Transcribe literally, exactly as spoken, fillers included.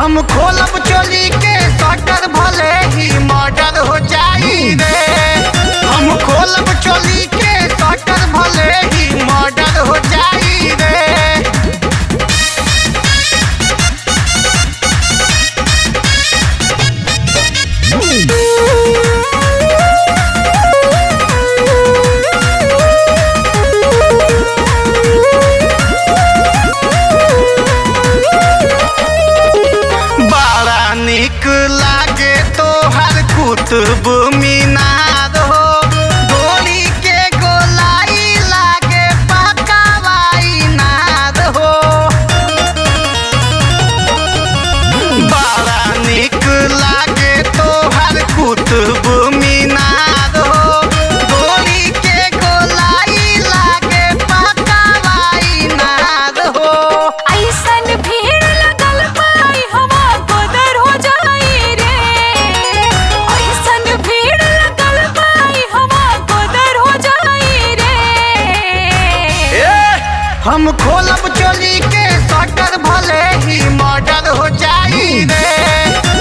हम खोलब चोली के शटर भले ही मर्डर हो जाई रे। हम खोलब चोली के शटर भले ही मर्डर हो जाई रे। निक लागे तो हर कुतुब मीनार हो, गोली के गोलाई लागे पकावाई नार हो। बड़ा निक लागे तो हर कुतुब मीनार हो, गोली के गोलाई लागे पकावाई नार हो। ऐसन भीड़ लगल पाई हवा बदर हो जाई रे। ऐसन भीड़ लगल पाई हवा बदर हो जाई रे। हम खोलब चोली के शटर भले ही मर्डर हो जाई रे।